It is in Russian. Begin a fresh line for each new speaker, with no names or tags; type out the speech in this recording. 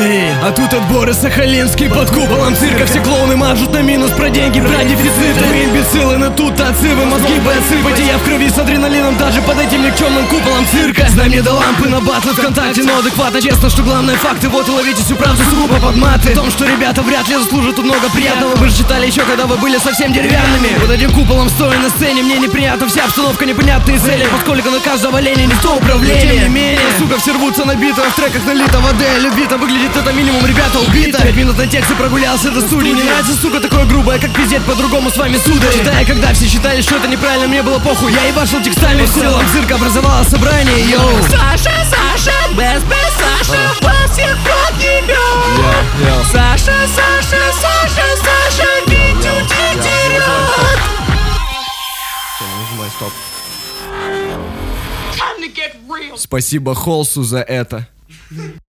Эй, а тут отборы Сахалинский под куполом цирка. Все клоуны мажут на минус про деньги, про дефициты. Вы имбецилы, но тут отсывы, мозги бы отсыпать. И я в крови с адреналином даже под этим никчемным куполом цирка. Знай мне до лампы на батлы ВКонтакте, но адекватно, честно, что главное факты. Вот и ловите всю правду сугубо под маты. В том, что ребята вряд ли заслужат тут много приятного. Вы же читали еще, когда вы были совсем деревянными. Под этим куполом стоя на сцене, мне неприятно вся обстановка, непонятные цели. Поскольку на каждого оленя не то управление. Тем не менее, сука, все рвутся на битвах, в треках налито воды. Любито выглядит это минимум, ребята, убито. 5 минут на тексте прогулялся до студии. Не нравится, сука, такое грубое, как пиздеть по-другому с вами, сударь. Читая, когда все считали, что это неправильно, мне было похуй. Я ебашил текстами, в целом цирка образовало собрание, йоу.
Саша, без Саша, вас всех рот ебет. Саша, Витю дерет.
Нажимай стоп. Спасибо Холсу за это.